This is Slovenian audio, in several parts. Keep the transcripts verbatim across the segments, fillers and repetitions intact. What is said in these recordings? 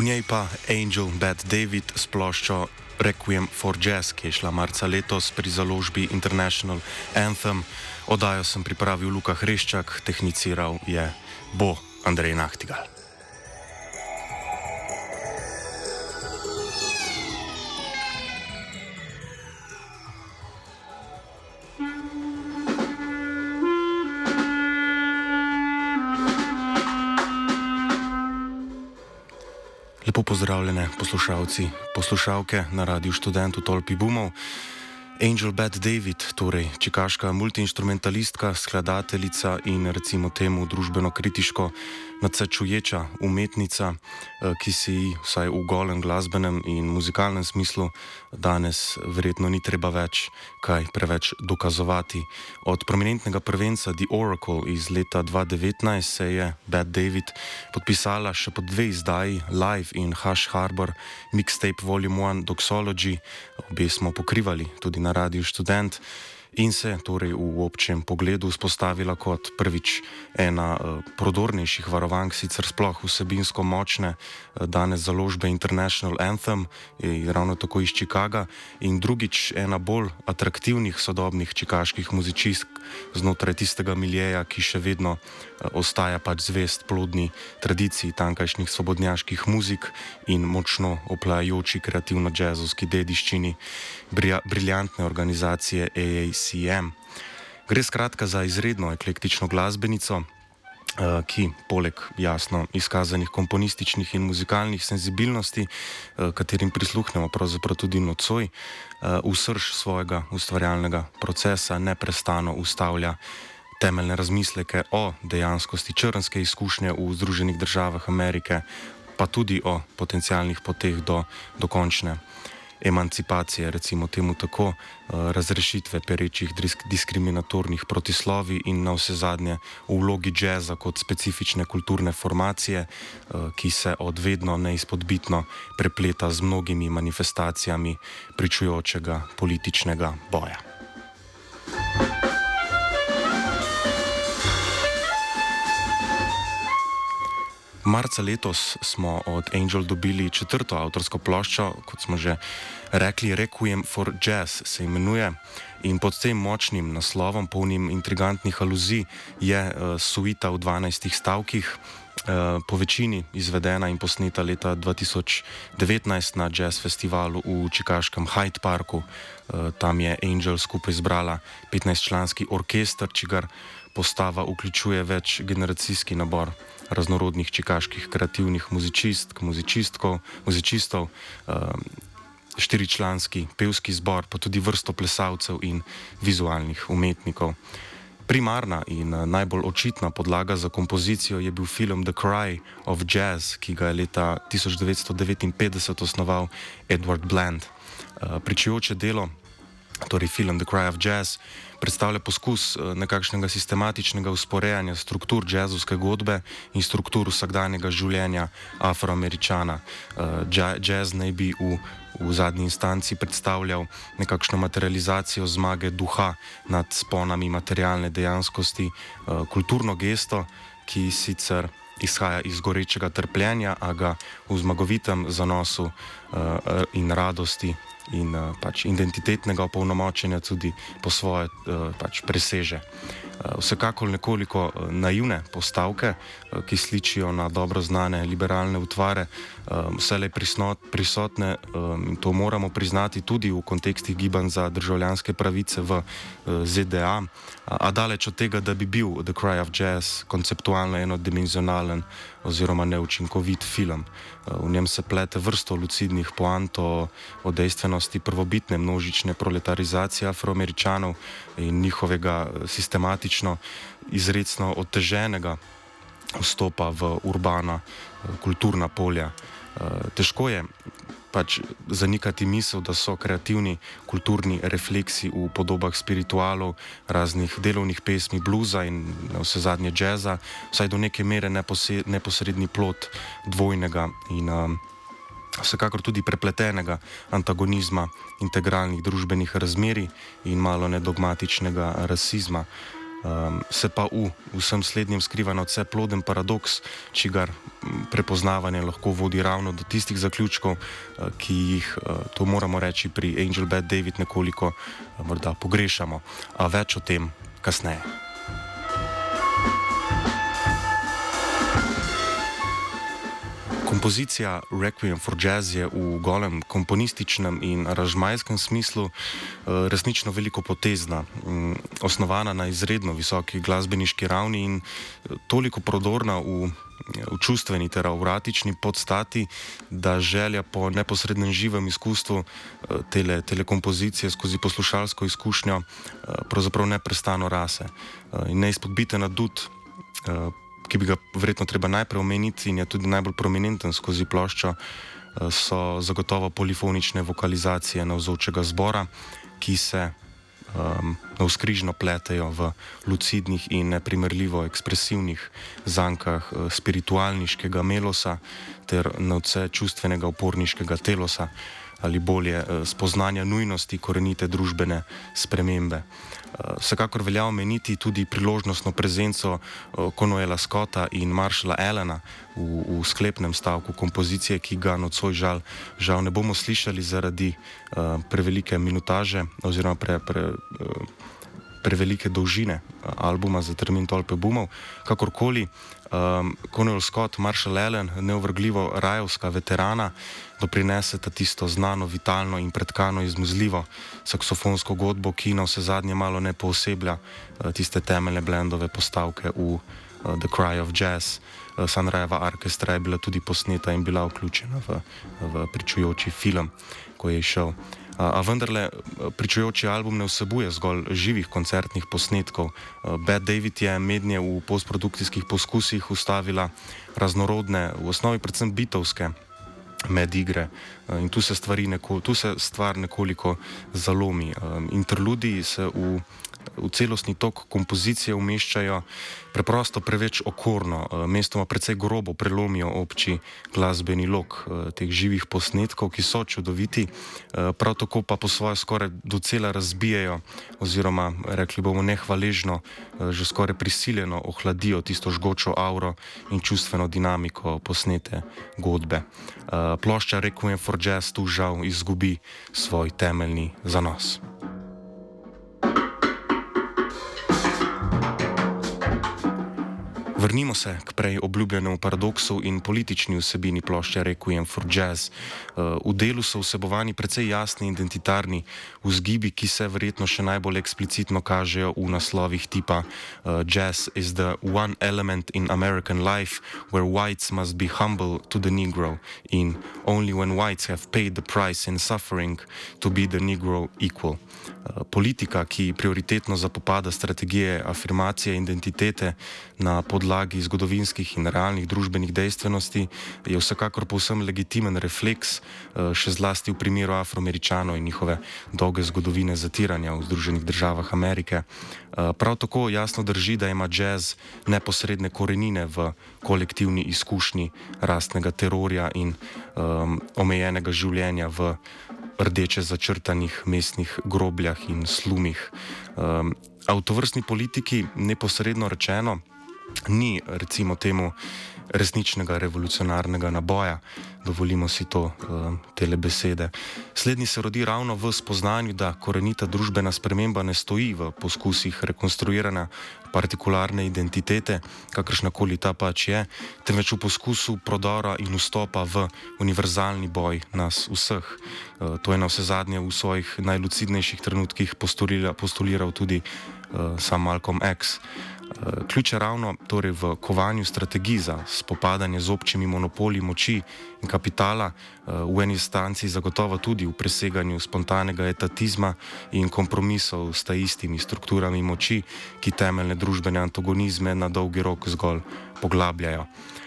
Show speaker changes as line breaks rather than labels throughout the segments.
njej pa Angel Bad David s ploščo Requiem for Jazz, ki je šla marca letos pri založbi International Anthem. Oddajo sem pripravil Luka Hreščak, tehniciral je Bo Andrej Nahtigal. Lepo pozdravljene poslušalci, poslušalke na Radiu Študent v Tolpi Bumov. Angel Bad David, torej čikaška multiinstrumentalistka, skladateljica in recimo temu družbeno-kritiško nadsačuječa umetnica, ki si ji vsaj v golem glasbenem in muzikalnem smislu danes verjetno ni treba več kaj preveč dokazovati. Od prominentnega prvenca The Oracle iz leta dva tisoč devetnajst se je Bad David podpisala še pod dve izdaji, Live in Hush Harbor, Mixtape Volume one Doxology, obe smo pokrivali tudi na Radiu Študent, in se torej v občem pogledu vzpostavila kot prvič ena uh, prodornejših varovank, sicer sploh vsebinsko močne, uh, danes založbe International Anthem, ravno tako iz Chicaga, in drugič ena bolj atraktivnih sodobnih čikaških muzicistk znotraj tistega miljeja, ki še vedno uh, ostaja pač zvest plodni tradiciji tamkajšnjih svobodnjaških muzik in močno oplajajoči kreativno-džezovski dediščini brilja, briljantne organizacije A A C M. Gre skratka za izredno eklektično glasbenico, ki poleg jasno izkazanih komponističnih in muzikalnih senzibilnosti, katerim prisluhnemo pravzaprav tudi nocoj, v srž svojega ustvarjalnega procesa neprestano ustavlja temeljne razmisleke o dejanskosti črnske izkušnje v Združenih državah Amerike, pa tudi o potencialnih poteh do dokončne emancipacije, recimo temu tako, razrešitve perečih diskriminatornih protislovi in na vse zadnje v vlogi džeza kot specifične kulturne formacije, ki se od vedno neizpodbitno prepleta z mnogimi manifestacijami pričujočega političnega boja. Marca letos smo od Angel dobili četrto avtorsko ploščo, kot smo že rekli, Requiem for Jazz se imenuje, in pod tem močnim naslovom, polnim intrigantnih aluzij, je uh, suita v dvanajstih stavkih, uh, po večini izvedena in posneta leta dva tisoč devetnajst na jazz festivalu v čikaškem Hyde Parku. Uh, tam je Angel skupaj zbrala petnajstčlanski orkester, čigar postava vključuje več generacijski nabor raznorodnih čikaških kreativnih muzičistk, muzičistkov, muzicistov, štiričlanski pevski zbor, pa tudi vrsto plesalcev in vizualnih umetnikov. Primarna in najbolj očitna podlaga za kompozicijo je bil film The Cry of Jazz, ki ga je leta tisoč devetsto devetinpetdeset osnoval Edward Bland. Pričujoče delo, torej film The Cry of Jazz, predstavlja poskus nekakšnega sistematičnega usporejanja struktur džezovske godbe in struktur vsakdanjega življenja Afroameričana. Džez naj bi v, v zadnji instanci predstavljal nekakšno materializacijo zmage duha nad sponami materialne dejanskosti, kulturno gesto, ki sicer izhaja iz gorečega trpljenja, a ga v zmagovitem zanosu in radosti in uh, pač identitetnega opolnomočenja tudi po svoje uh, pač preseže. Uh, vsekakor nekoliko uh, naivne postavke, uh, ki sličijo na dobro znane liberalne utvare, uh, vselej prisnot, prisotne um, in to moramo priznati tudi v kontekstih gibanj za državljanske pravice v uh, Z D A, a, a daleč od tega, da bi bil The Cry of Jazz konceptualno enodimenzionalen oziroma neučinkovit film. V njem se plete vrsto lucidnih poant o, o dejstvenosti prvobitne množične proletarizacije Afroameričanov in njihovega sistematično izrecno oteženega vstopa v urbana kulturna polja. Težko je pač zanikati misel, da so kreativni kulturni refleksi v podobah spiritualov, raznih delovnih pesmi, bluza in vse zadnje džeza, vsaj do neke mere neposredni plod dvojnega in um, vsekakor tudi prepletenega antagonizma integralnih družbenih razmerij in malo nedogmatičnega rasizma. Um, se pa v vsem slednjem skriva nadvse ploden paradoks, čigar prepoznavanje lahko vodi ravno do tistih zaključkov, uh, ki jih, uh, to moramo reči, pri Angel Bad David nekoliko uh, morda pogrešamo. A več o tem kasneje. Kompozicija Requiem for Jazz je v golem komponističnem in aranžmajskem smislu uh, resnično veliko potezna, um, osnovana na izredno visoki glasbeniški ravni in uh, toliko prodorna v, v čustveni ter auratični podstati, da želja po neposrednem živem izkustvu uh, tele, tele kompozicije skozi poslušalsko izkušnjo uh, pravzaprav neprestano rase. Uh, in neizpodbiten adut, uh, ki bi ga verjetno treba najprej omeniti in je tudi najbolj prominenten skozi ploščo, so zagotovo polifonične vokalizacije navzočega zbora, ki se um, navzkrižno pletejo v lucidnih in neprimerljivo ekspresivnih zankah spiritualniškega melosa ter nadvse čustvenega uporniškega telosa, ali bolje spoznanja nujnosti korenite družbene spremembe. Vsekakor velja omeniti tudi priložnostno prezenco Conwella Scotta in Marshalla Allena v, v sklepnem stavku kompozicije, ki ga nocoj žal, žal ne bomo slišali zaradi uh, prevelike minutaže oziroma pre, pre, uh, prevelike dolžine albuma za termin Tolpe Bumov. Kakorkoli, um, Conwell Scott, Marshall Allen, neovrgljivo rajovska veterana, doprineseta tisto znano, vitalno in pretkano izmuzljivo saksofonsko godbo, ki na vse zadnje malo ne pooseblja uh, tiste temeljne blendove postavke v uh, The Cry of Jazz. Uh, Sunrayeva orkestra je bila tudi posneta in bila vključena v, v pričujoči film, ko je šel. A vendarle, pričujoči album ne vsebuje zgolj živih koncertnih posnetkov. Bad David je mednje v postprodukcijskih poskusih ustavila raznorodne, v osnovi predvsem bitovske medigre. In tu se, stvari neko, tu se stvar nekoliko zalomi. Interludiji se v, v celostni tok kompozicije umeščajo preprosto preveč okorno, mestoma precej grobo prelomijo obči glasbeni lok teh živih posnetkov, ki so čudoviti, prav tako pa po svoje skoraj docela razbijajo oziroma, rekli bomo, nehvaležno, že skoraj prisiljeno ohladijo tisto žgočo auro in čustveno dinamiko posnete godbe. Plošča Requiem for Jazz tu žal izgubi svoj temeljni zanos. Vrnimo se k prej obljubljenemu paradoksu in politični vsebini plošče Requiem for Jazz. V delu so vsebovani precej jasni identitarni vzgibi, ki se verjetno še najbolj eksplicitno kažejo v naslovih tipa Jazz is the one element in American life where whites must be humble to the Negro in only when whites have paid the price in suffering to be the Negro equal. Politika, ki prioritetno zapopada strategije afirmacije identitete na podlagi zgodovinskih in realnih družbenih dejstvenosti, je vsekakor povsem legitimen refleks, še zlasti v primeru Afroameričanov in njihove dolge zgodovine zatiranja v Združenih državah Amerike. Prav tako jasno drži, da ima jazz neposredne korenine v kolektivni izkušnji rastnega terorja in um, omejenega življenja v rdeče začrtanih mestnih grobljah in slumih. Um, a v tovrstni politiki, neposredno rečeno, ni, recimo temu, resničnega revolucionarnega naboja, dovolimo si to, tele besede. Slednji se rodi ravno v spoznanju, da korenita družbena sprememba ne stoji v poskusih rekonstruiranja partikularne identitete, kakršnakoli ta pač je, temveč v poskusu prodora in vstopa v univerzalni boj nas vseh. To je na vse zadnje v svojih najlucidnejših trenutkih postuliral, postuliral tudi sam Malcolm X. Ključ je ravno torej v kovanju strategij za spopadanje z občimi monopoli moči in kapitala, v eni instanci zagotovo tudi v preseganju spontanega etatizma in kompromisov s taistimi strukturami moči, ki temeljne družbene antagonizme na dolgi rok zgolj poglabljajo.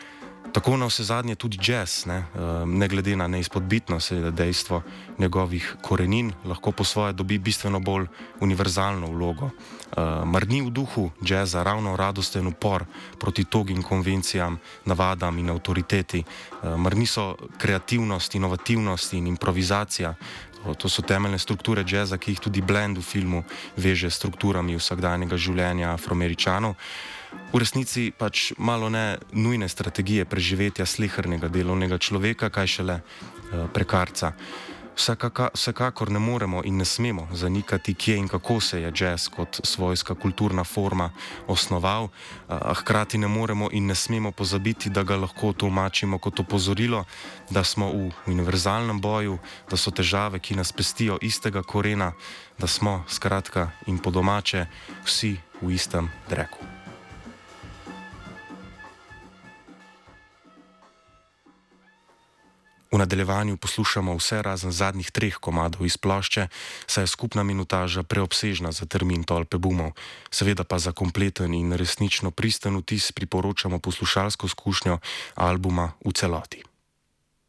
Tako na vse zadnje tudi jazz, ne, ne glede na neizpodbitno seveda dejstvo njegovih korenin, lahko po svoje dobi bistveno bolj univerzalno vlogo. Mar ni v duhu jazza ravno radosten upor proti togim konvencijam, navadam in avtoriteti? Mar niso kreativnost, inovativnost in improvizacija To, to so temeljne strukture jazza, ki jih tudi Blend v filmu veže s strukturami vsakdanjega življenja Afroameričanov. V resnici pač malo ne nujne strategije preživetja slehernega delovnega človeka, kaj šele uh, prekarca. Vsekaka, vsekakor ne moremo in ne smemo zanikati, kje in kako se je jazz kot svojska kulturna forma osnoval, a hkrati ne moremo in ne smemo pozabiti, da ga lahko tolmačimo kot opozorilo, da smo v univerzalnem boju, da so težave, ki nas pestijo, istega korena, da smo, skratka in po domače, vsi v istem dreku. V nadaljevanju poslušamo vse razen zadnjih treh komadov iz plošče, saj je skupna minutaža preobsežna za termin Tolpe Bumov. Seveda pa za kompleten in resnično pristen vtis priporočamo poslušalsko izkušnjo albuma v celoti.